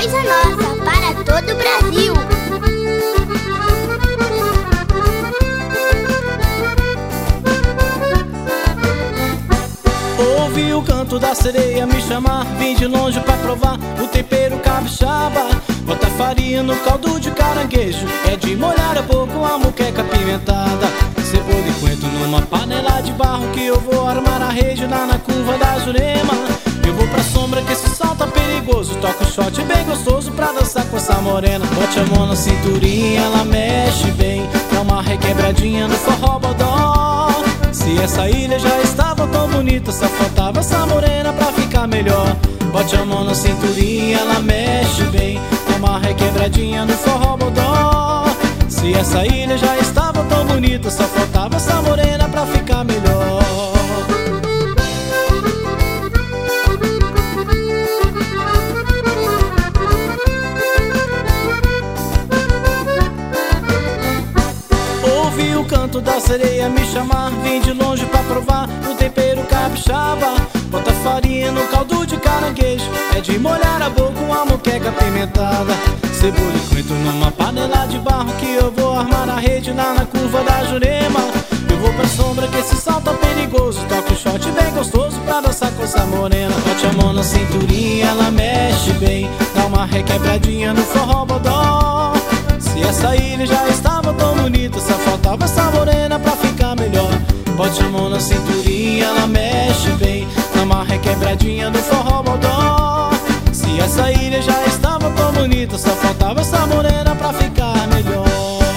coisa nossa para todo o Brasil. Ouvi o canto da sereia me chamar, vim de longe pra provar o tempero capixaba. Bota farinha no caldo de caranguejo, é de molhar a boca a moqueca apimentada. Cebola e coentro numa panela de barro, que eu vou armar a rede lá na curva da Jurema. Eu vou pra sombra que esse sol tá perigoso, toco um shot bem gostoso pra dançar com essa morena. Bote a mão na cinturinha, ela mexe bem, dá uma requebradinha no forró bodó. Se essa ilha já estava tão bonita, só faltava essa morena pra ficar melhor. Bote a mão na cinturinha, ela mexe bem, dá uma requebradinha no forró bodó. Se essa ilha já estava tão bonita, só faltava essa morena pra ficar melhor. Ouvi o canto da sereia me chamar, vim de longe pra provar o tempero capixaba. Bota farinha no caldo de caranguejo, é de molhar a boca uma moqueca apimentada. Cebola e coentro numa panela de barro, que eu vou armar a rede lá na curva da Jurema. Eu vou pra sombra que esse sol tá perigoso, toco um shot bem gostoso pra dançar com essa morena. Bote a mão na cinturinha, ela mexe bem, dá uma requebradinha no forró bodó. Se essa ilha já estava tão bonita, só faltava essa morena pra ficar melhor. Bote a mão na cinturinha, ela mexe bem, dá uma requebradinha no forró bodó. Se essa ilha já estava tão bonita, só faltava essa morena pra ficar melhor.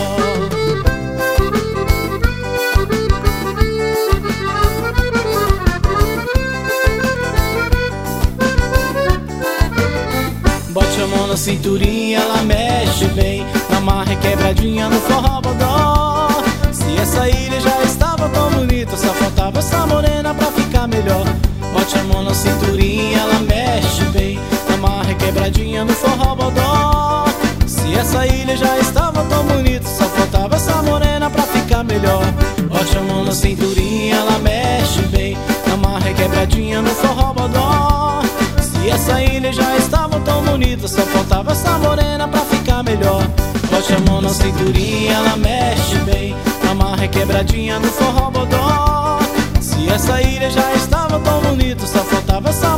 Bote a mão na cinturinha, ela mexe bem, dá uma requebradinha no forró bodó. Se essa ilha já estava tão bonita, só faltava essa morena pra ficar melhor. Bote a mão na cinturinha, ela mexe bem, dá uma requebradinha no forró bodó. Se essa ilha já estava tão bonita, só faltava essa morena pra ficar melhor. Bote a mão na cinturinha, ela mexe bem, dá uma requebradinha no forró bodó. Se essa ilha já estava tão bonita, só faltava essa morena pra ficar melhor. Bote a mão na cinturinha, ela mexe bem, dá uma requebradinha no forró bodó. Se essa ilha já estava tão bonita, só faltava essa